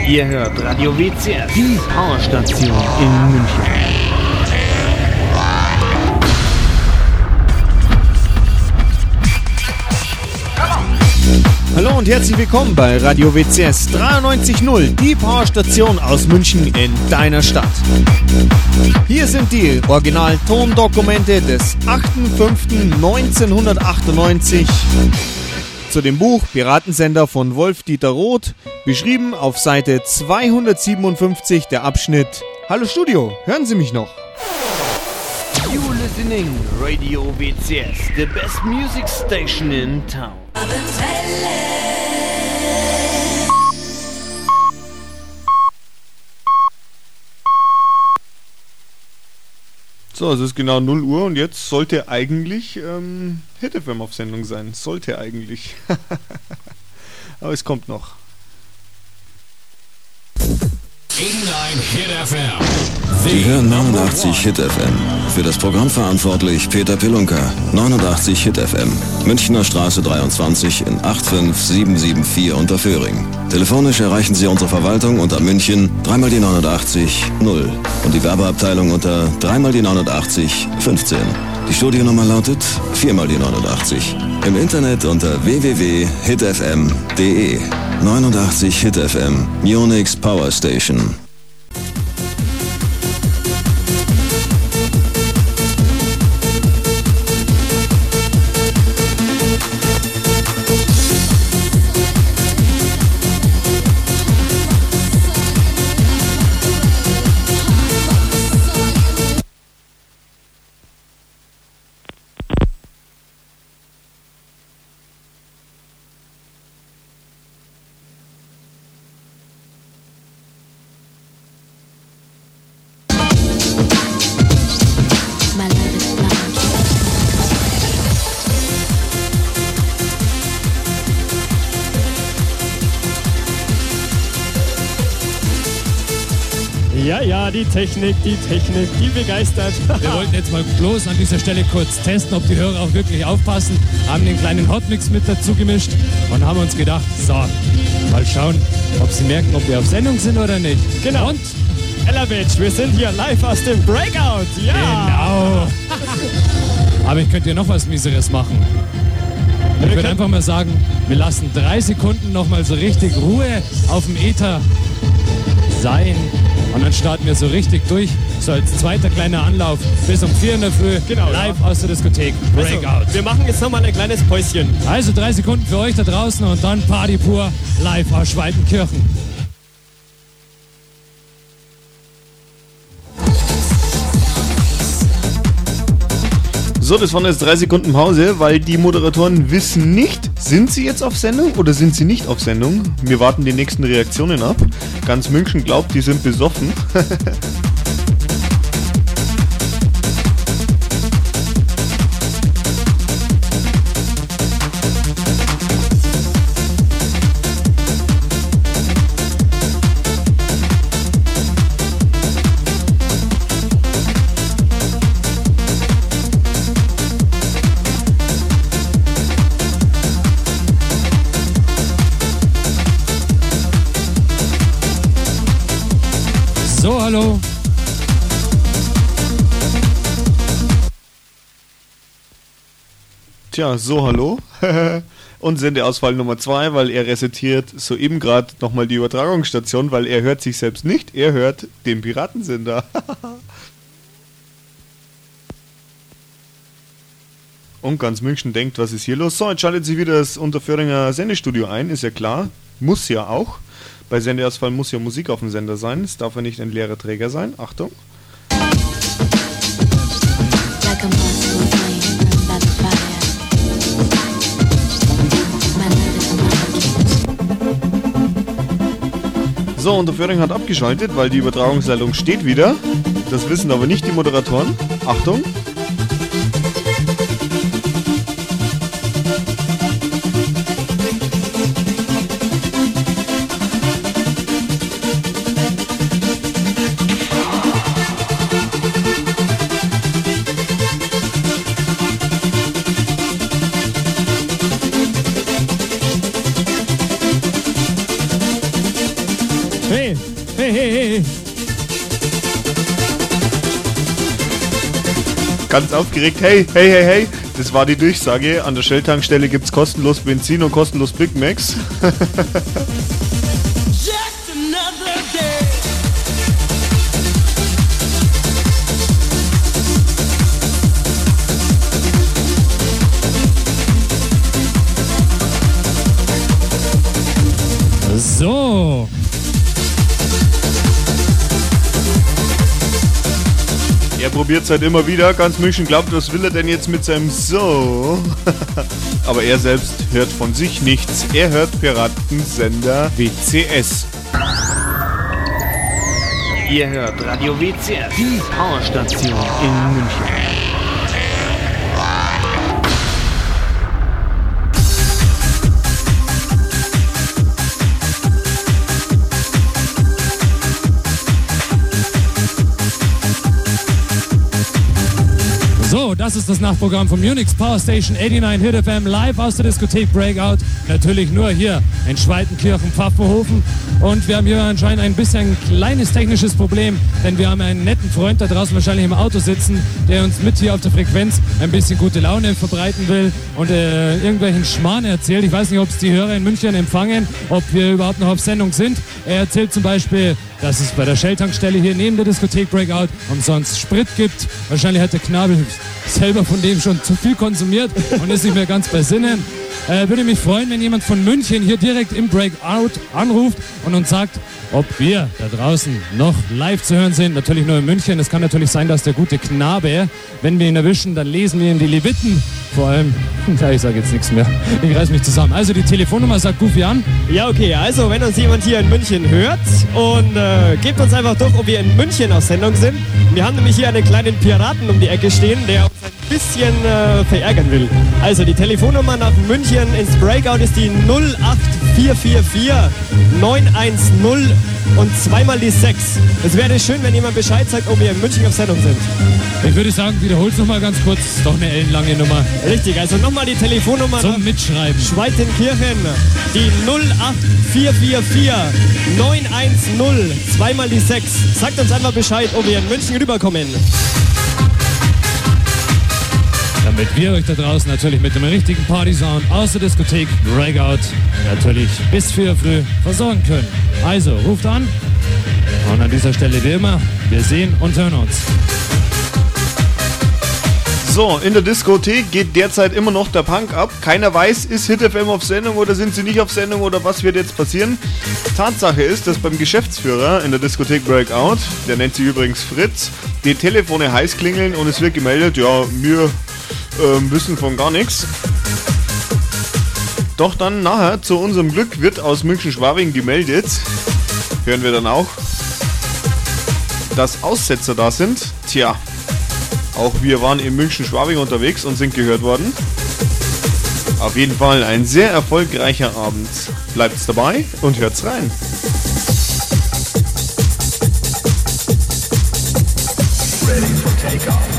Ihr hört Radio WCS, die Powerstation in München. Hallo und herzlich willkommen bei Radio WCS 93.0, die Powerstation aus München in deiner Stadt. Hier sind die Original-Tondokumente des 8.5.1998 zu dem Buch Piratensender von Wolf-Dieter Roth, beschrieben auf Seite 257 der Abschnitt Hallo Studio, hören Sie mich noch? You listening Radio WCS, the best music station in town. So, es ist genau 0 Uhr und jetzt sollte eigentlich Hit FM auf Sendung sein. Sollte eigentlich. Aber es kommt noch. Hit FM. Sie hören 89 Hit FM. Für das Programm verantwortlich Peter Pilunka. 89 Hit FM. Münchner Straße 23 in 85774 Unterföhring. Telefonisch erreichen Sie unsere Verwaltung unter München 3 die 89 0 und die Werbeabteilung unter 3 die 89 15. Die Studionummer lautet 4 die 89. Im Internet unter www.hitfm.de. 89 Hit FM. Munich Power Station. Ja, die Technik, die begeistert. Wir wollten jetzt mal bloß an dieser Stelle kurz testen, ob die Hörer auch wirklich aufpassen. Haben den kleinen Hotmix mit dazu gemischt und haben uns gedacht, so, mal schauen, ob sie merken, ob wir auf Sendung sind oder nicht. Genau. Und Ellerwitsch, wir sind hier live aus dem Breakout. Ja. Genau. Aber ich könnte ja noch was Mieseres machen. Ich würde einfach mal sagen, wir lassen 3 Sekunden noch mal so richtig Ruhe auf dem Äther sein. Und dann starten wir so richtig durch, so als zweiter kleiner Anlauf bis um 4 in der Früh, genau, live aus der Diskothek. Breakout. Also, wir machen jetzt nochmal ein kleines Päuschen. Also 3 Sekunden für euch da draußen und dann Party pur live aus Schweitenkirchen. So, das waren jetzt 3 Sekunden Pause, weil die Moderatoren wissen nicht, sind sie jetzt auf Sendung oder sind sie nicht auf Sendung? Wir warten die nächsten Reaktionen ab. Ganz München glaubt, die sind besoffen. So, hallo. Tja, so, hallo. Und Sendeausfall Nummer 2, weil er resetiert soeben gerade nochmal die Übertragungsstation, weil er hört sich selbst nicht, er hört den Piratensender. Und ganz München denkt, was ist hier los? So, jetzt schaltet sich wieder das Unterföhringer Sendestudio ein, ist ja klar. Muss ja auch. Bei Sendeausfall muss ja Musik auf dem Sender sein. Es darf ja nicht ein leerer Träger sein. Achtung. So, Unterföhring hat abgeschaltet, weil die Übertragungsleitung steht wieder. Das wissen aber nicht die Moderatoren. Achtung. Hey, hey, hey, hey. Ganz aufgeregt, hey, hey, hey, hey. Das war die Durchsage. An der Shell-Tankstelle gibt's kostenlos Benzin und kostenlos Big Macs. So. Er probiert es halt immer wieder. Ganz München glaubt, was will er denn jetzt mit seinem So? Aber er selbst hört von sich nichts. Er hört Piratensender WCS. Ihr hört Radio WCS, die Powerstation in München. So, das ist das Nachprogramm von Munich's Power Station 89 Hit FM live aus der Diskothek Breakout. Natürlich nur hier in Schweitenkirchen-Pfaffenhofen. Und wir haben hier anscheinend ein bisschen ein kleines technisches Problem, denn wir haben einen netten Freund da draußen wahrscheinlich im Auto sitzen, der uns mit hier auf der Frequenz ein bisschen gute Laune verbreiten will und irgendwelchen Schmarrn erzählt. Ich weiß nicht, ob es die Hörer in München empfangen, ob wir überhaupt noch auf Sendung sind. Er erzählt zum Beispiel, dass es bei der Shell-Tankstelle hier neben der Diskothek Breakout umsonst Sprit gibt. Wahrscheinlich hat der Knabel selber von dem schon zu viel konsumiert und ist nicht mehr ganz bei Sinnen. Würde mich freuen, wenn jemand von München hier direkt im Breakout anruft und uns sagt, ob wir da draußen noch live zu hören sind. Natürlich nur in München. Es kann natürlich sein, dass der gute Knabe, wenn wir ihn erwischen, dann lesen wir ihm die Leviten. Vor allem, ja, ich sage jetzt nichts mehr. Ich reiß mich zusammen. Also die Telefonnummer sagt Goofy an. Ja, okay, also wenn uns jemand hier in München hört und gebt uns einfach durch, ob wir in München auf Sendung sind. Wir haben nämlich hier einen kleinen Piraten um die Ecke stehen, der uns ein bisschen verärgern will. Also die Telefonnummer nach München ins Breakout ist die 08444 910 und zweimal die 6. Es wäre schön, wenn jemand Bescheid sagt, ob wir in München auf Sendung sind. Ich würde sagen, wiederhol's nochmal ganz kurz. Ist doch eine ellenlange Nummer. Richtig, also nochmal die Telefonnummer zum Mitschreiben. Schweitenkirchen, die 08444 910, zweimal die 6. Sagt uns einfach Bescheid, ob wir in München rüberkommen. Damit wir euch da draußen natürlich mit dem richtigen Party-Sound aus der Diskothek Breakout natürlich bis 4 Uhr früh versorgen können. Also, ruft an und an dieser Stelle wie immer, wir sehen und hören uns. So, in der Diskothek geht derzeit immer noch der Punk ab. Keiner weiß, ist Hit FM auf Sendung oder sind sie nicht auf Sendung oder was wird jetzt passieren. Tatsache ist, dass beim Geschäftsführer in der Diskothek Breakout, der nennt sich übrigens Fritz, die Telefone heiß klingeln und es wird gemeldet, ja, wir wissen von gar nichts. Doch dann nachher, zu unserem Glück, wird aus München-Schwabing gemeldet, hören wir dann auch, dass Aussetzer da sind. Tja, auch wir waren in München-Schwabing unterwegs und sind gehört worden. Auf jeden Fall ein sehr erfolgreicher Abend. Bleibt's dabei und hört's rein. Ready for takeoff.